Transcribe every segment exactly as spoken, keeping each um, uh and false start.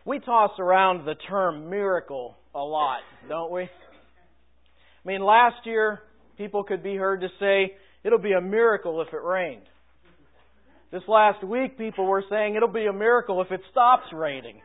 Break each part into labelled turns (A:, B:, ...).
A: We toss around the term miracle a lot, don't we? I mean, last year, people could be heard to say, it'll be a miracle if it rained. This last week, people were saying, it'll be a miracle if it stops raining.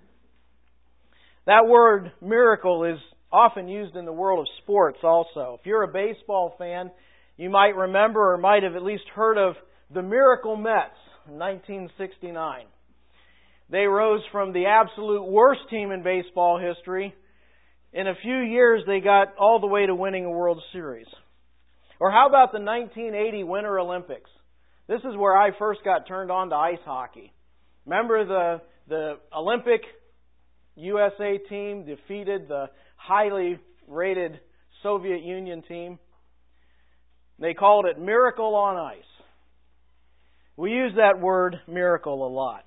A: That word miracle is often used in the world of sports also. If you're a baseball fan, you might remember or might have at least heard of the Miracle Mets in nineteen sixty-nine. They rose from the absolute worst team in baseball history. In a few years, they got all the way to winning a World Series. Or how about the nineteen eighty Winter Olympics? This is where I first got turned on to ice hockey. Remember the the Olympic U S A team defeated the highly rated Soviet Union team? They called it Miracle on Ice. We use that word miracle a lot.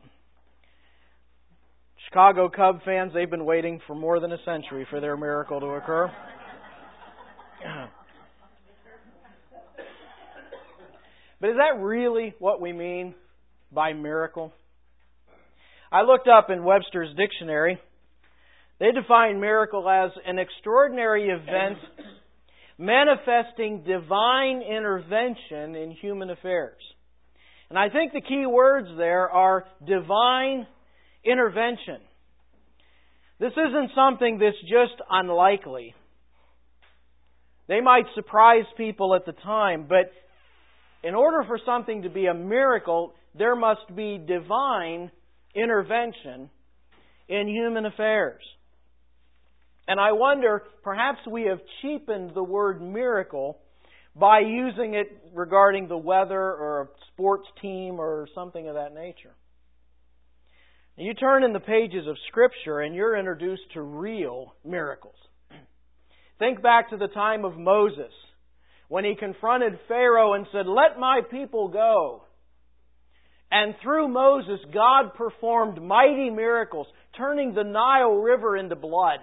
A: Chicago Cub fans, they've been waiting for more than a century for their miracle to occur. But is that really what we mean by miracle? I looked up in Webster's dictionary. They define miracle as an extraordinary event manifesting divine intervention in human affairs. And I think the key words there are divine intervention. This isn't something that's just unlikely. They might surprise people at the time, but in order for something to be a miracle, there must be divine intervention in human affairs. And I wonder, perhaps we have cheapened the word miracle by using it regarding the weather or a sports team or something of that nature. You turn in the pages of Scripture and you're introduced to real miracles. Think back to the time of Moses, when he confronted Pharaoh and said, "Let my people go." And through Moses, God performed mighty miracles, turning the Nile River into blood.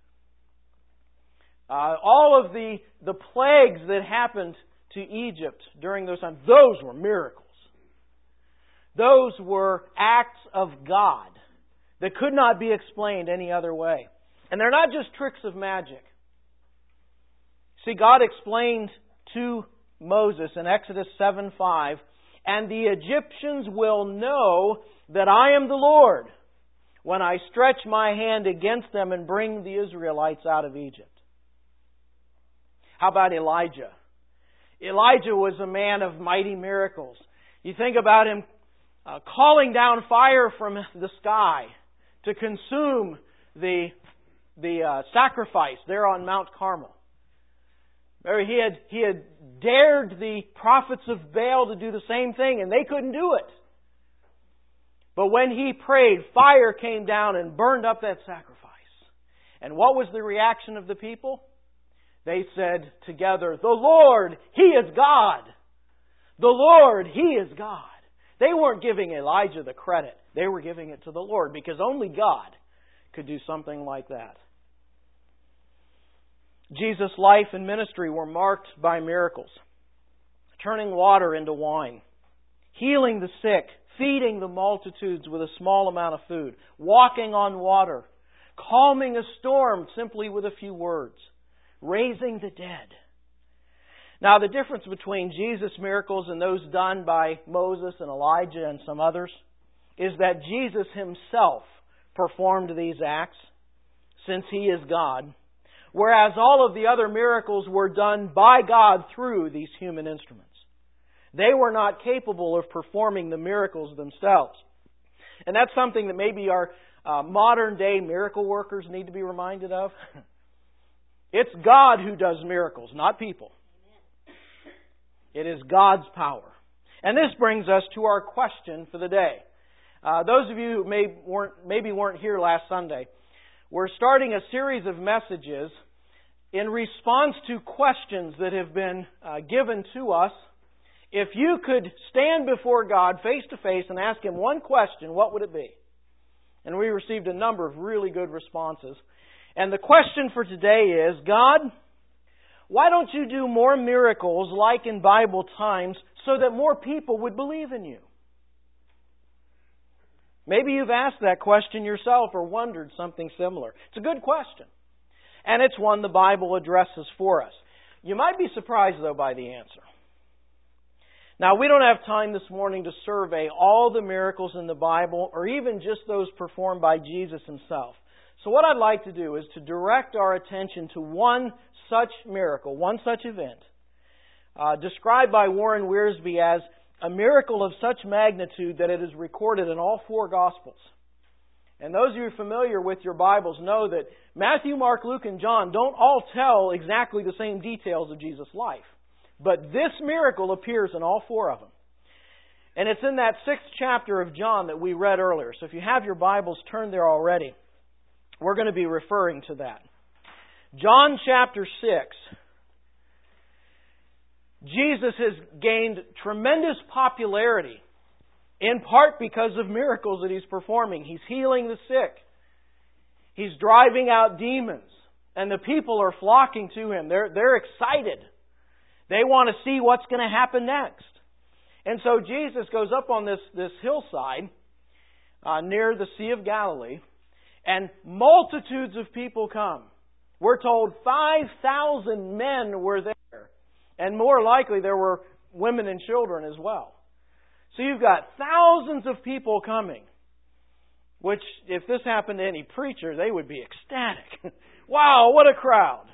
A: Uh, all of the, the plagues that happened to Egypt during those times, those were miracles. Those were acts of God that could not be explained any other way. And they're not just tricks of magic. See, God explained to Moses in Exodus seven five, "And the Egyptians will know that I am the Lord when I stretch my hand against them and bring the Israelites out of Egypt." How about Elijah? Elijah was a man of mighty miracles. You think about him uh, calling down fire from the sky to consume the, the uh, sacrifice there on Mount Carmel. He had, he had dared the prophets of Baal to do the same thing, and they couldn't do it. But when he prayed, fire came down and burned up that sacrifice. And what was the reaction of the people? They said together, "The Lord, He is God. The Lord, He is God." They weren't giving Elijah the credit. They were giving it to the Lord, because only God could do something like that. Jesus' life and ministry were marked by miracles. Turning water into wine, healing the sick, feeding the multitudes with a small amount of food, walking on water, calming a storm simply with a few words, raising the dead. Now, the difference between Jesus' miracles and those done by Moses and Elijah and some others is that Jesus Himself performed these acts, since He is God, whereas all of the other miracles were done by God through these human instruments. They were not capable of performing the miracles themselves. And that's something that maybe our uh, modern day miracle workers need to be reminded of. It's God who does miracles, not people. It is God's power. And this brings us to our question for the day. Uh, those of you who may, weren't, maybe weren't here last Sunday, we're starting a series of messages in response to questions that have been uh, given to us. If you could stand before God face to face and ask Him one question, what would it be? And we received a number of really good responses. And the question for today is, God, why don't you do more miracles like in Bible times so that more people would believe in you? Maybe you've asked that question yourself or wondered something similar. It's a good question. And it's one the Bible addresses for us. You might be surprised, though, by the answer. Now, we don't have time this morning to survey all the miracles in the Bible or even just those performed by Jesus Himself. So what I'd like to do is to direct our attention to one such miracle, one such event, uh, described by Warren Wiersbe as a miracle of such magnitude that it is recorded in all four Gospels. And those of you familiar with your Bibles know that Matthew, Mark, Luke, and John don't all tell exactly the same details of Jesus' life. But this miracle appears in all four of them. And it's in that sixth chapter of John that we read earlier. So if you have your Bibles turned there already, we're going to be referring to that. John chapter six. Jesus has gained tremendous popularity, in part because of miracles that He's performing. He's healing the sick. He's driving out demons. And the people are flocking to Him. They're, they're excited. They want to see what's going to happen next. And so Jesus goes up on this, this hillside uh, near the Sea of Galilee, and multitudes of people come. We're told five thousand men were there. And more likely there were women and children as well. So you've got thousands of people coming, which if this happened to any preacher, they would be ecstatic. Wow, what a crowd.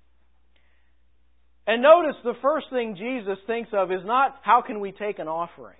A: And notice the first thing Jesus thinks of is not, how can we take an offering?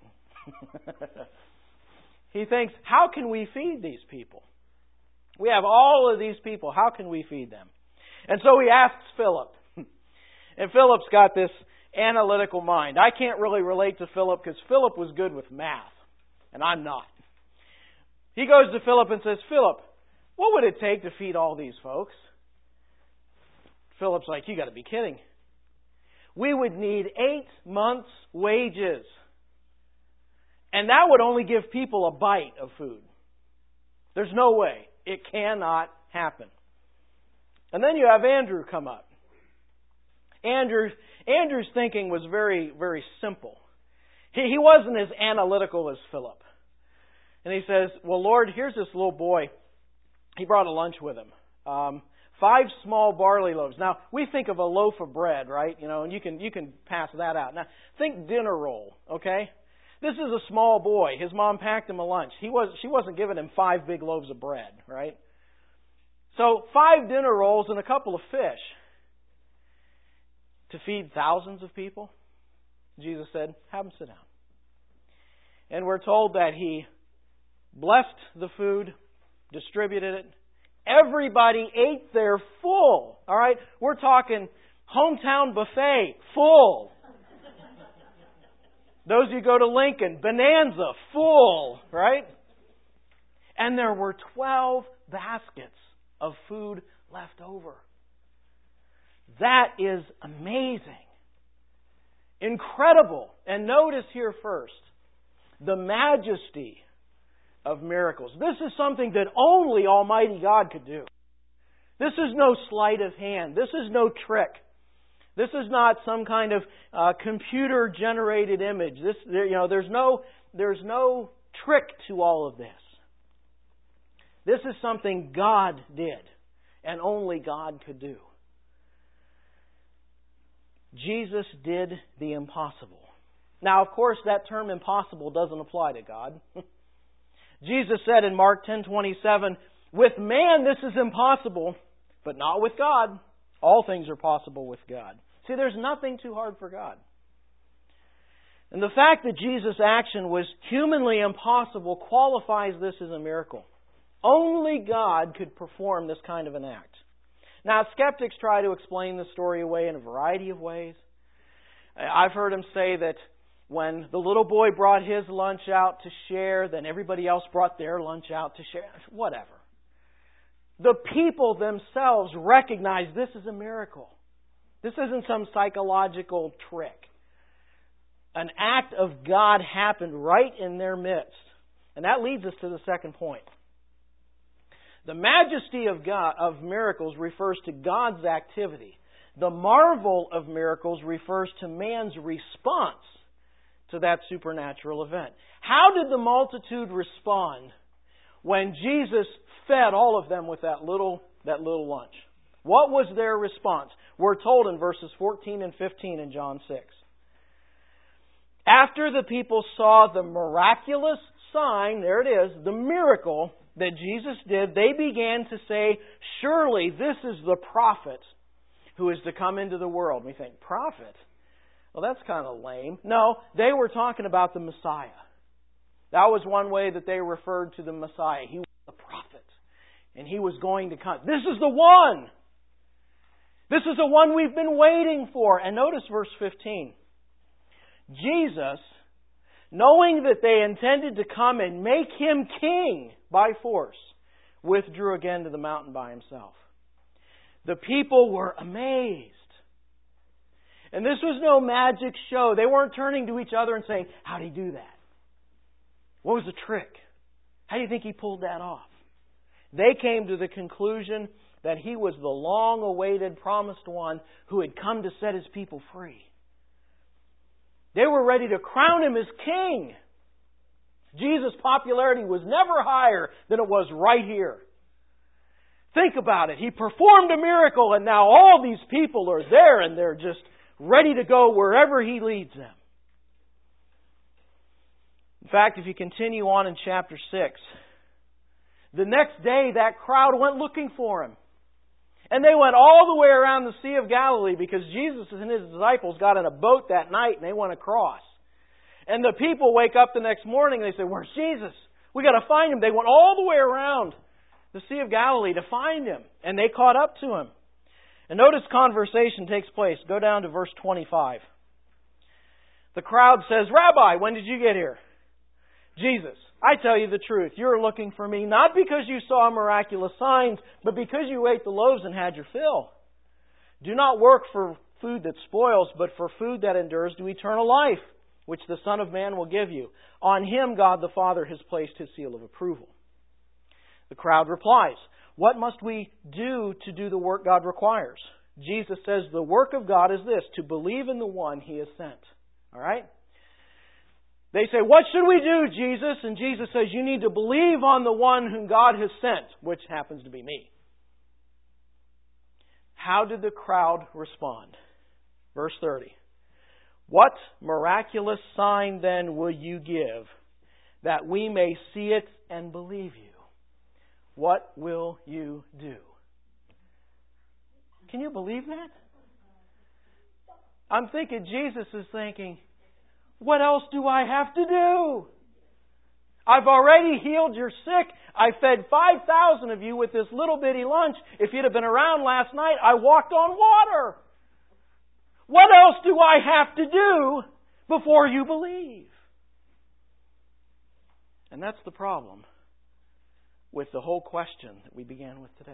A: He thinks, how can we feed these people? We have all of these people. How can we feed them? And so he asks Philip. And Philip's got this analytical mind. I can't really relate to Philip because Philip was good with math. And I'm not. He goes to Philip and says, Philip, what would it take to feed all these folks? Philip's like, you got to be kidding. We would need eight months' wages. And that would only give people a bite of food. There's no way. It cannot happen. And then you have Andrew come up. Andrew, Andrew's thinking was very, very simple. He, he wasn't as analytical as Philip. And he says, well, Lord, here's this little boy. He brought a lunch with him. Um, five small barley loaves. Now, we think of a loaf of bread, right? You know, and you can you can pass that out. Now, think dinner roll, okay? This is a small boy. His mom packed him a lunch. He was she wasn't giving him five big loaves of bread, right? So, five dinner rolls and a couple of fish to feed thousands of people. Jesus said, have them sit down. And we're told that He blessed the food, distributed it. Everybody ate their full. All right? We're talking hometown buffet, full. Those of you go to Lincoln, Bonanza, full, right? And there were twelve baskets of food left over. That is amazing. Incredible. And notice here first, the majesty of miracles. This is something that only Almighty God could do. This is no sleight of hand. This is no trick. This is not some kind of uh, computer-generated image. This, there, you know, there's no, there's no trick to all of this. This is something God did, and only God could do. Jesus did the impossible. Now, of course, that term impossible doesn't apply to God. Jesus said in Mark ten twenty-seven, with man this is impossible, but not with God. All things are possible with God. See, there's nothing too hard for God. And the fact that Jesus' action was humanly impossible qualifies this as a miracle. Only God could perform this kind of an act. Now, skeptics try to explain the story away in a variety of ways. I've heard them say that when the little boy brought his lunch out to share, then everybody else brought their lunch out to share. Whatever. The people themselves recognize this is a miracle. This isn't some psychological trick. An act of God happened right in their midst. And that leads us to the second point. The majesty of God of miracles refers to God's activity. The marvel of miracles refers to man's response to that supernatural event. How did the multitude respond when Jesus fed all of them with that little, that little lunch? What was their response? We're told in verses fourteen and fifteen in John six. After the people saw the miraculous sign, there it is, the miracle that Jesus did, they began to say, surely this is the prophet who is to come into the world. We think, prophet? Well, that's kind of lame. No, they were talking about the Messiah. That was one way that they referred to the Messiah. He was the prophet. And He was going to come. This is the one! This is the one we've been waiting for. And notice verse fifteen. Jesus, knowing that they intended to come and make Him king by force, withdrew again to the mountain by Himself. The people were amazed. And this was no magic show. They weren't turning to each other and saying, how did He do that? What was the trick? How do you think He pulled that off? They came to the conclusion that He was the long-awaited promised one who had come to set His people free. They were ready to crown Him as king. Jesus' popularity was never higher than it was right here. Think about it. He performed a miracle and now all these people are there and they're just ready to go wherever He leads them. In fact, if you continue on in chapter six, the next day that crowd went looking for Him. And they went all the way around the Sea of Galilee because Jesus and His disciples got in a boat that night and they went across. And the people wake up the next morning and they say, where's Jesus? We got to find Him. They went all the way around the Sea of Galilee to find Him. And they caught up to Him. And notice conversation takes place. Go down to verse twenty-five. The crowd says, Rabbi, when did you get here? Jesus, I tell you the truth. You're looking for me not because you saw miraculous signs, but because you ate the loaves and had your fill. Do not work for food that spoils, but for food that endures to eternal life, which the Son of Man will give you. On Him God the Father has placed His seal of approval. The crowd replies, what must we do to do the work God requires? Jesus says, the work of God is this, to believe in the one He has sent. All right? They say, what should we do, Jesus? And Jesus says, you need to believe on the one whom God has sent, which happens to be me. How did the crowd respond? Verse thirty. What miraculous sign then will you give that we may see it and believe you? What will you do? Can you believe that? I'm thinking Jesus is thinking, what else do I have to do? I've already healed your sick. I fed five thousand of you with this little bitty lunch. If you'd have been around last night, I walked on water. What else do I have to do before you believe? And that's the problem with the whole question that we began with today.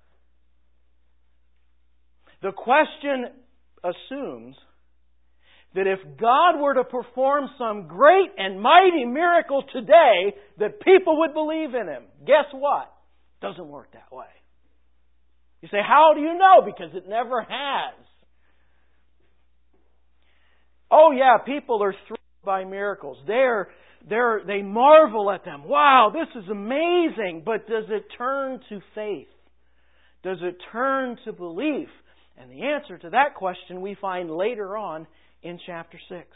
A: The question assumes that if God were to perform some great and mighty miracle today, that people would believe in Him. Guess what? It doesn't work that way. You say, how do you know? Because it never has. Oh yeah, people are thrilled by miracles. They're, they're, they marvel at them. Wow, this is amazing. But does it turn to faith? Does it turn to belief? And the answer to that question we find later on in chapter six.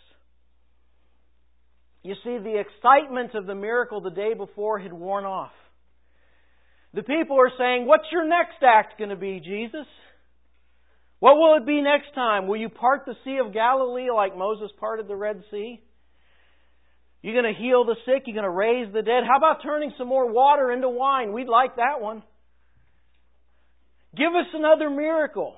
A: You see, the excitement of the miracle the day before had worn off. The people are saying, what's your next act going to be, Jesus? What will it be next time? Will you part the Sea of Galilee like Moses parted the Red Sea? You're going to heal the sick? You're going to raise the dead? How about turning some more water into wine? We'd like that one. Give us another miracle.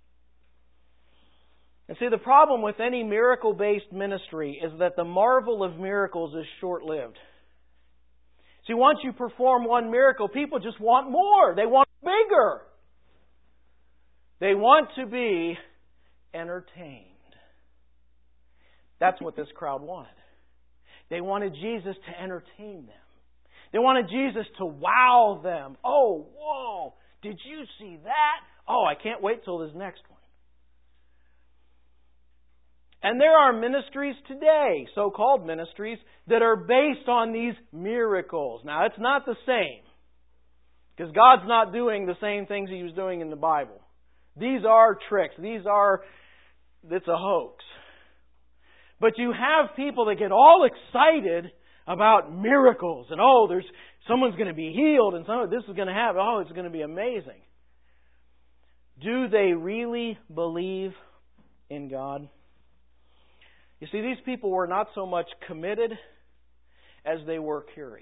A: And see, the problem with any miracle-based ministry is that the marvel of miracles is short-lived. See, once you perform one miracle, people just want more. They want bigger. They want to be entertained. That's what this crowd wanted. They wanted Jesus to entertain them. They wanted Jesus to wow them. Oh, whoa, did you see that? Oh, I can't wait till this next one. And there are ministries today, so-called ministries, that are based on these miracles. Now, it's not the same, because God's not doing the same things He was doing in the Bible. These are tricks. These are, it's a hoax. But you have people that get all excited about miracles. And, oh, there's someone's going to be healed and some, this is going to happen. Oh, it's going to be amazing. Do they really believe in God? You see, these people were not so much committed as they were curious.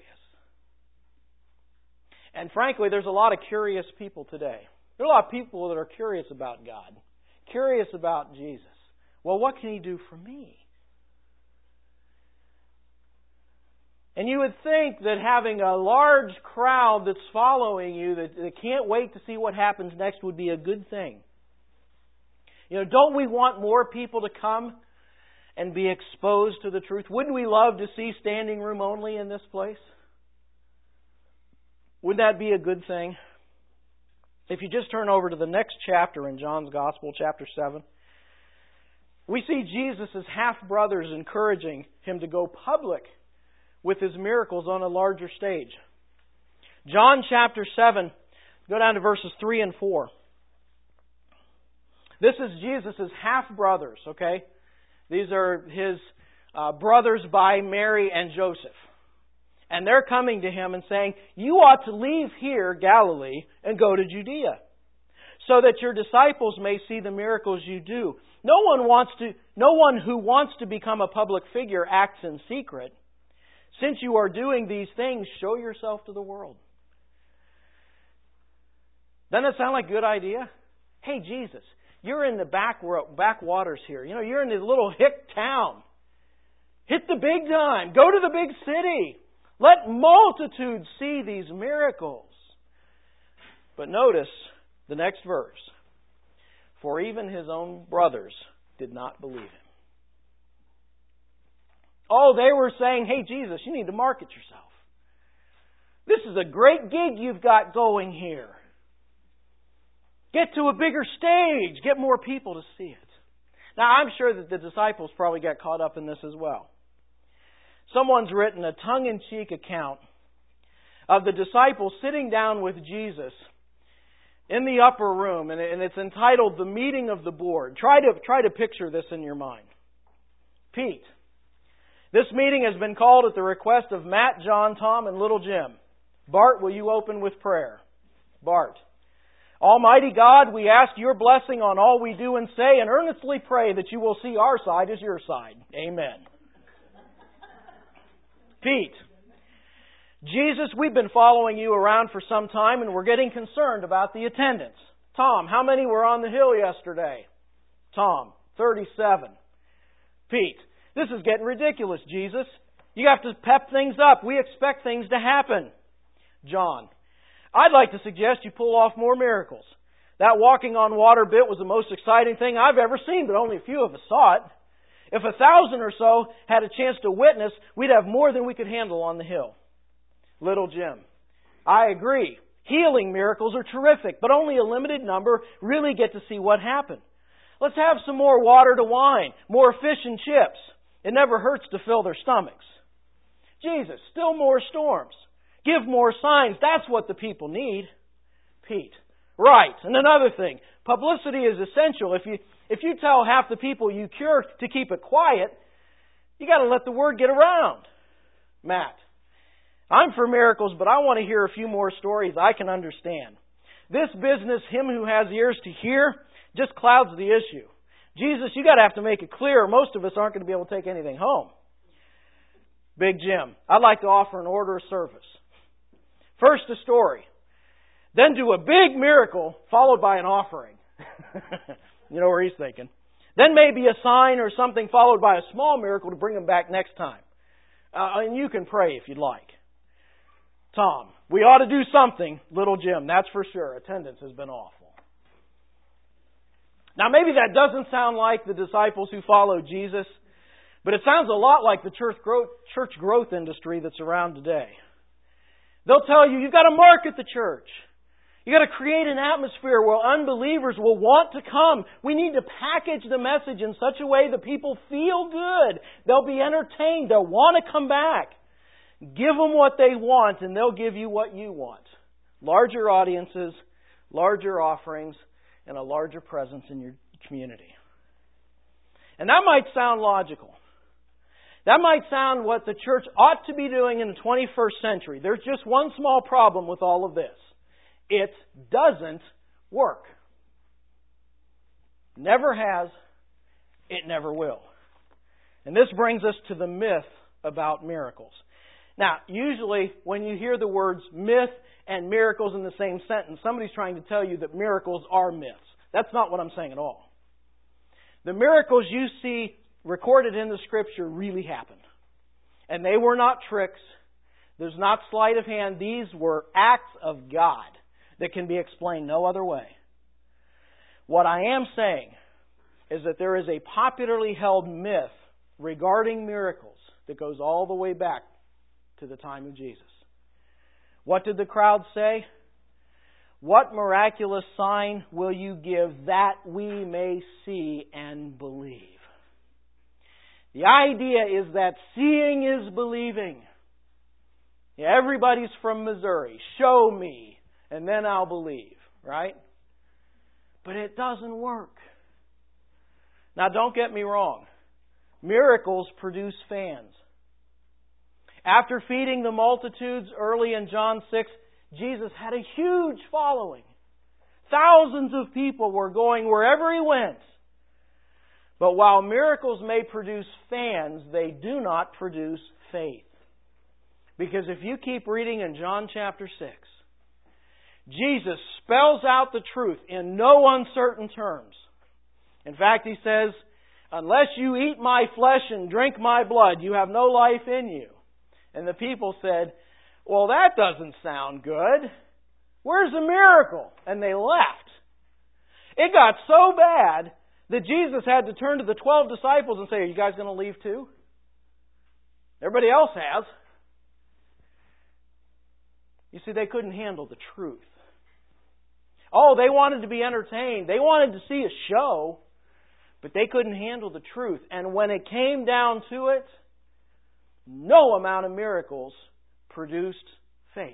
A: And frankly, there's a lot of curious people today. There are a lot of people that are curious about God, curious about Jesus. Well, what can He do for me? And you would think that having a large crowd that's following you, that, that can't wait to see what happens next, would be a good thing. You know, don't we want more people to come and be exposed to the truth? Wouldn't we love to see standing room only in this place? Wouldn't that be a good thing? If you just turn over to the next chapter in John's Gospel, chapter seven, we see Jesus' half-brothers encouraging Him to go public with His miracles on a larger stage. John chapter seven, go down to verses three and four. This is Jesus' half-brothers, okay? These are His uh, brothers by Mary and Joseph. And they're coming to Him and saying, you ought to leave here, Galilee, and go to Judea, so that your disciples may see the miracles you do. No one wants to, no one who wants to become a public figure acts in secret. Since you are doing these things, show yourself to the world. Doesn't that sound like a good idea? Hey, Jesus, you're in the back backwaters here. You know, you're in this little hick town. Hit the big time. Go to the big city. Let multitudes see these miracles. But notice the next verse. For even His own brothers did not believe Him. Oh, they were saying, hey, Jesus, you need to market yourself. This is a great gig you've got going here. Get to a bigger stage. Get more people to see it. Now, I'm sure that the disciples probably got caught up in this as well. Someone's written a tongue-in-cheek account of the disciples sitting down with Jesus in the upper room, and it's entitled The Meeting of the Board. Try to, try to picture this in your mind. Pete, this meeting has been called at the request of Matt, John, Tom, and little Jim. Bart, will you open with prayer? Bart. Almighty God, we ask your blessing on all we do and say, and earnestly pray that you will see our side as your side. Amen. Pete. Jesus, we've been following you around for some time and we're getting concerned about the attendance. Tom, how many were on the hill yesterday? Tom, thirty-seven. Pete, this is getting ridiculous, Jesus. You have to pep things up. We expect things to happen. John, I'd like to suggest you pull off more miracles. That walking on water bit was the most exciting thing I've ever seen, but only a few of us saw it. If a thousand or so had a chance to witness, we'd have more than we could handle on the hill. Little Jim, I agree. Healing miracles are terrific, but only a limited number really get to see what happened. Let's have some more water to wine, more fish and chips. It never hurts to fill their stomachs. Jesus, still more storms. Give more signs. That's what the people need. Pete, right. And another thing, publicity is essential. If you if you tell half the people you cure to keep it quiet, you got to let the word get around. Matt, I'm for miracles, but I want to hear a few more stories I can understand. This business, him who has ears to hear, just clouds the issue. Jesus, you got to have to make it clear. Most of us aren't going to be able to take anything home. Big Jim, I'd like to offer an order of service. First a story, then do a big miracle followed by an offering. You know where he's thinking. Then maybe a sign or something followed by a small miracle to bring him back next time. Uh, and you can pray if you'd like. Tom, we ought to do something. Little Jim, that's for sure. Attendance has been awful. Now maybe that doesn't sound like the disciples who followed Jesus, but it sounds a lot like the church growth, church growth industry that's around today. They'll tell you, you've got to market the church. You got to create an atmosphere where unbelievers will want to come. We need to package the message in such a way that people feel good. They'll be entertained. They'll want to come back. Give them what they want and they'll give you what you want. Larger audiences, larger offerings, and a larger presence in your community. And that might sound logical. That might sound what the church ought to be doing in the twenty-first century. There's just one small problem with all of this. It doesn't work. Never has. It never will. And this brings us to the myth about miracles. Now, usually when you hear the words myth and miracles in the same sentence, somebody's trying to tell you that miracles are myths. That's not what I'm saying at all. The miracles you see recorded in the Scripture really happened. And they were not tricks. There's not sleight of hand. These were acts of God that can be explained no other way. What I am saying is that there is a popularly held myth regarding miracles that goes all the way back to the time of Jesus. What did the crowd say? What miraculous sign will you give that we may see and believe? The idea is that seeing is believing. Yeah, everybody's from Missouri. Show me, and then I'll believe, right? But it doesn't work. Now, don't get me wrong. Miracles produce fans. After feeding the multitudes early in John six, Jesus had a huge following. Thousands of people were going wherever He went. But while miracles may produce fans, they do not produce faith. Because if you keep reading in John chapter six, Jesus spells out the truth in no uncertain terms. In fact, He says, unless you eat my flesh and drink my blood, you have no life in you. And the people said, well, that doesn't sound good. Where's the miracle? And they left. It got so bad that Jesus had to turn to the twelve disciples and say, are you guys going to leave too? Everybody else has. You see, they couldn't handle the truth. Oh, they wanted to be entertained. They wanted to see a show, but they couldn't handle the truth. And when it came down to it, no amount of miracles produced faith.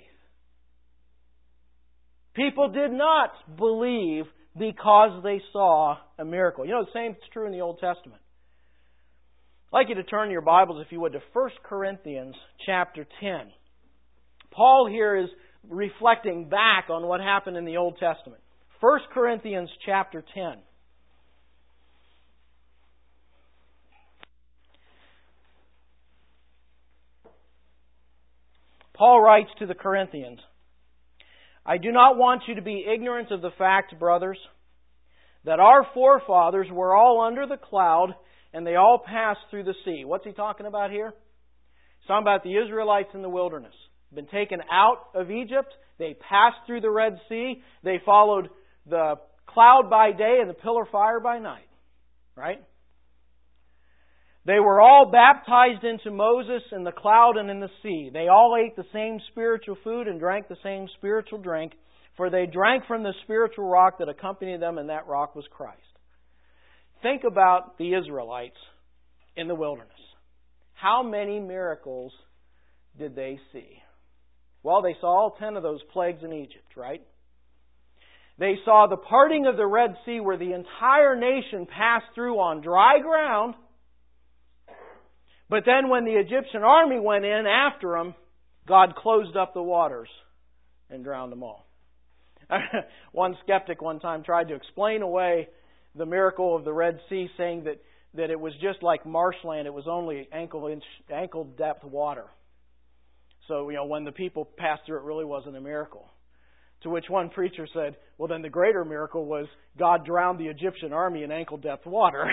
A: People did not believe because they saw a miracle. You know, the same is true in the Old Testament. I'd like you to turn your Bibles, if you would, to First Corinthians chapter ten. Paul here is reflecting back on what happened in the Old Testament. First Corinthians chapter ten. Paul writes to the Corinthians, I do not want you to be ignorant of the fact, brothers, that our forefathers were all under the cloud and they all passed through the sea. What's he talking about here? He's talking about the Israelites in the wilderness. Been taken out of Egypt. They passed through the Red Sea. They followed the cloud by day and the pillar of fire by night. Right? They were all baptized into Moses in the cloud and in the sea. They all ate the same spiritual food and drank the same spiritual drink, for they drank from the spiritual rock that accompanied them, and that rock was Christ. Think about the Israelites in the wilderness. How many miracles did they see? Well, they saw all ten of those plagues in Egypt, right? They saw the parting of the Red Sea where the entire nation passed through on dry ground. But then when the Egyptian army went in after them, God closed up the waters and drowned them all. One skeptic one time tried to explain away the miracle of the Red Sea, saying that, that it was just like marshland. It was only ankle inch, ankle depth water. So, you know, when the people passed through, it really wasn't a miracle. To which one preacher said, well, then the greater miracle was God drowned the Egyptian army in ankle depth water.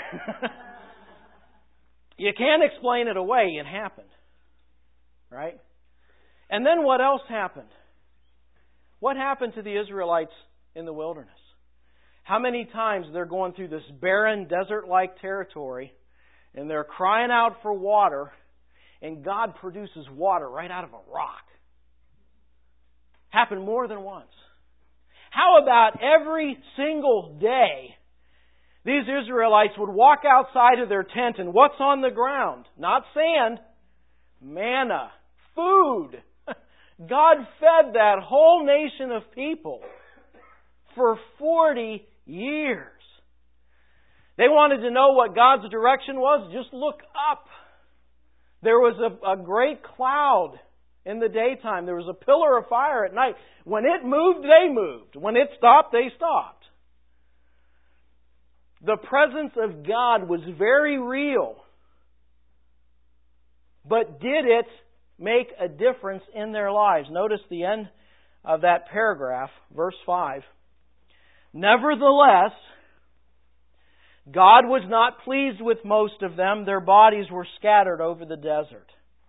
A: You can't explain it away. It happened. Right? And then what else happened? What happened to the Israelites in the wilderness? How many times they're going through this barren, desert-like territory, and they're crying out for water, and God produces water right out of a rock. Happened more than once. How about every single day these Israelites would walk outside of their tent and what's on the ground? Not sand, manna, food. God fed that whole nation of people for forty years. They wanted to know what God's direction was. Just look up. There was a, a great cloud in the daytime. There was a pillar of fire at night. When it moved, they moved. When it stopped, they stopped. The presence of God was very real. But did it make a difference in their lives? Notice the end of that paragraph, verse five. Nevertheless, God was not pleased with most of them. Their bodies were scattered over the desert.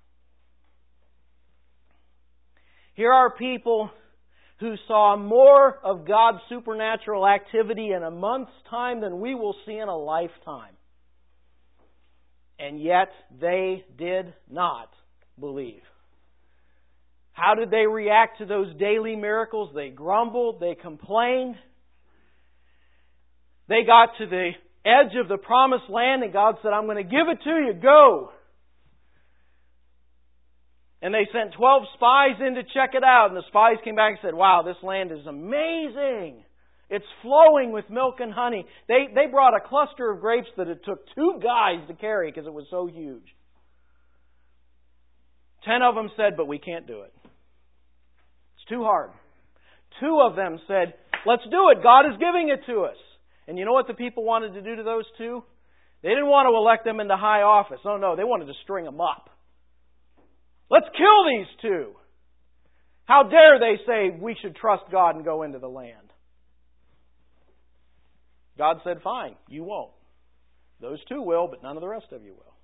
A: Here are people who saw more of God's supernatural activity in a month's time than we will see in a lifetime. And yet they did not believe. How did they react to those daily miracles? They grumbled, they complained. They got to the edge of the promised land and God said, I'm going to give it to you, go. And they sent twelve spies in to check it out. And the spies came back and said, wow, this land is amazing. It's flowing with milk and honey. They, they brought a cluster of grapes that it took two guys to carry because it was so huge. Ten of them said, but we can't do it. It's too hard. Two of them said, let's do it. God is giving it to us. And you know what the people wanted to do to those two? They didn't want to elect them into high office. Oh no, they wanted to string them up. Let's kill these two. How dare they say we should trust God and go into the land? God said, fine, you won't. Those two will, but none of the rest of you will.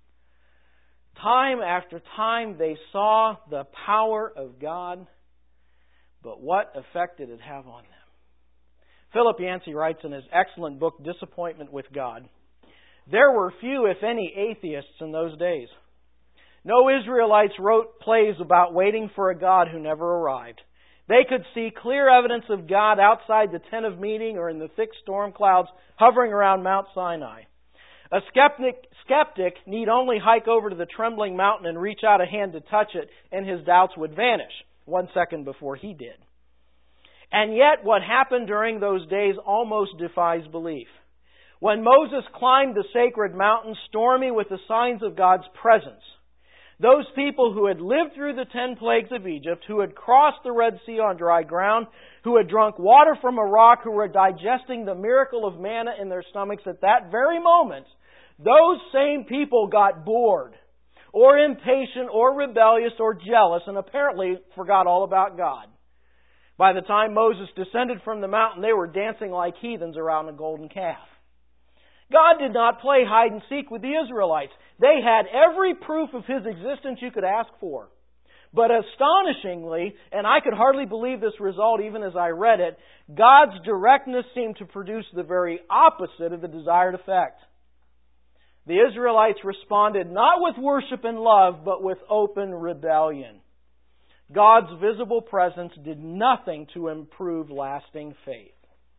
A: Time after time they saw the power of God, but what effect did it have on them? Philip Yancey writes in his excellent book, Disappointment with God, there were few, if any, atheists in those days. No Israelites wrote plays about waiting for a God who never arrived. They could see clear evidence of God outside the tent of meeting or in the thick storm clouds hovering around Mount Sinai. A skeptic, skeptic need only hike over to the trembling mountain and reach out a hand to touch it, and his doubts would vanish one second before he did. And yet what happened during those days almost defies belief. When Moses climbed the sacred mountain, stormy with the signs of God's presence, those people who had lived through the ten plagues of Egypt, who had crossed the Red Sea on dry ground, who had drunk water from a rock, who were digesting the miracle of manna in their stomachs at that very moment, those same people got bored, or impatient, or rebellious, or jealous, and apparently forgot all about God. By the time Moses descended from the mountain, they were dancing like heathens around a golden calf. God did not play hide and seek with the Israelites. They had every proof of His existence you could ask for. But astonishingly, and I could hardly believe this result even as I read it, God's directness seemed to produce the very opposite of the desired effect. The Israelites responded not with worship and love, but with open rebellion. God's visible presence did nothing to improve lasting faith.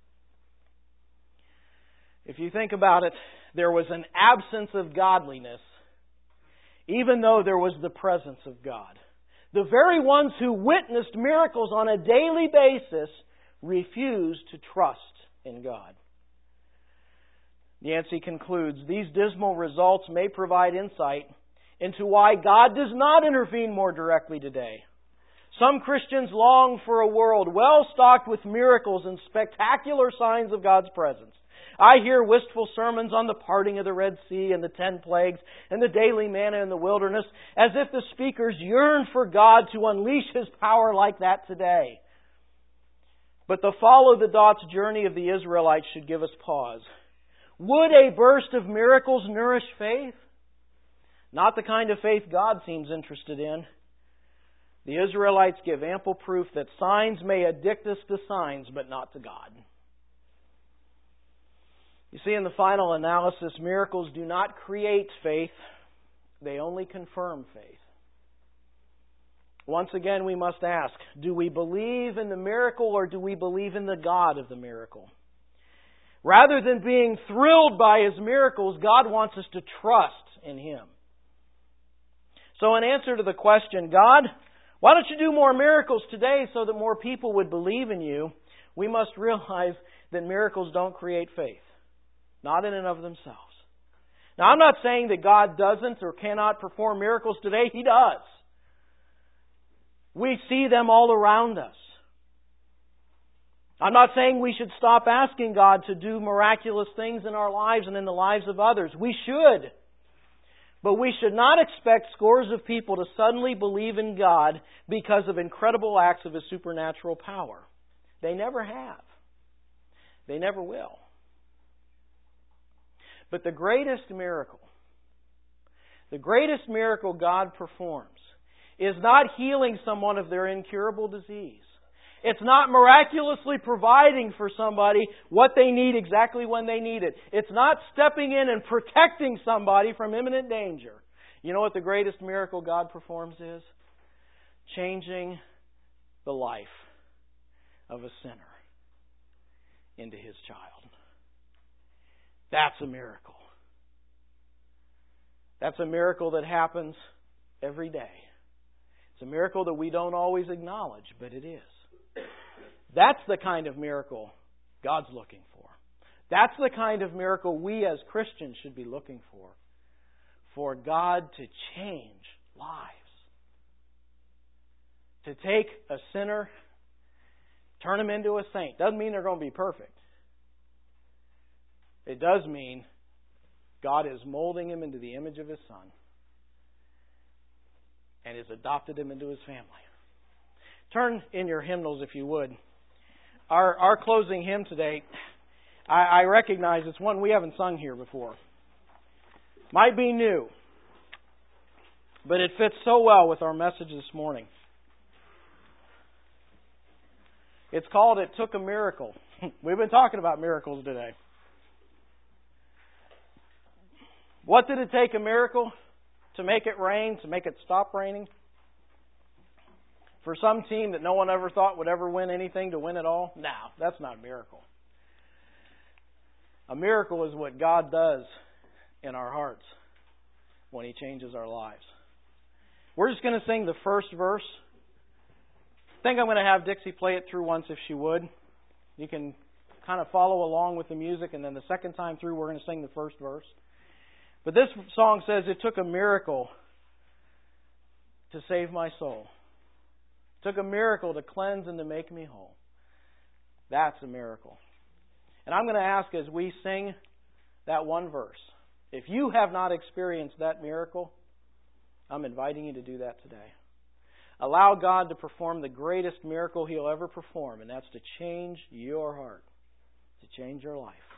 A: If you think about it, there was an absence of godliness, even though there was the presence of God. The very ones who witnessed miracles on a daily basis refused to trust in God. Yancey concludes, these dismal results may provide insight into why God does not intervene more directly today. Some Christians long for a world well stocked with miracles and spectacular signs of God's presence. I hear wistful sermons on the parting of the Red Sea and the ten plagues and the daily manna in the wilderness, as if the speakers yearn for God to unleash His power like that today. But the follow-the-dots journey of the Israelites should give us pause. Would a burst of miracles nourish faith? Not the kind of faith God seems interested in. The Israelites give ample proof that signs may addict us to signs, but not to God. You see, in the final analysis, miracles do not create faith. They only confirm faith. Once again, we must ask, do we believe in the miracle or do we believe in the God of the miracle? Rather than being thrilled by His miracles, God wants us to trust in Him. So in answer to the question, God, why don't you do more miracles today so that more people would believe in You? We must realize that miracles don't create faith. Not in and of themselves. Now, I'm not saying that God doesn't or cannot perform miracles today. He does. We see them all around us. I'm not saying we should stop asking God to do miraculous things in our lives and in the lives of others. We should. But we should not expect scores of people to suddenly believe in God because of incredible acts of His supernatural power. They never have. They never will. But the greatest miracle, the greatest miracle God performs is not healing someone of their incurable disease. It's not miraculously providing for somebody what they need exactly when they need it. It's not stepping in and protecting somebody from imminent danger. You know what the greatest miracle God performs is? Changing the life of a sinner into His child. That's a miracle. That's a miracle that happens every day. It's a miracle that we don't always acknowledge, but it is. That's the kind of miracle God's looking for. That's the kind of miracle we as Christians should be looking for. For God to change lives. To take a sinner, turn him into a saint. Doesn't mean they're going to be perfect. It does mean God is molding him into the image of His Son and has adopted him into His family. Turn in your hymnals, if you would. Our our closing hymn today, I, I recognize it's one we haven't sung here before. Might be new, but it fits so well with our message this morning. It's called "It Took a Miracle." We've been talking about miracles today. What did it take a miracle? To make it rain, to make it stop raining? For some team that no one ever thought would ever win anything to win it all? No, that's not a miracle. A miracle is what God does in our hearts when He changes our lives. We're just going to sing the first verse. I think I'm going to have Dixie play it through once if she would. You can kind of follow along with the music, and then the second time through we're going to sing the first verse. But this song says, it took a miracle to save my soul. It took a miracle to cleanse and to make me whole. That's a miracle. And I'm going to ask as we sing that one verse, if you have not experienced that miracle, I'm inviting you to do that today. Allow God to perform the greatest miracle He'll ever perform, and that's to change your heart, to change your life.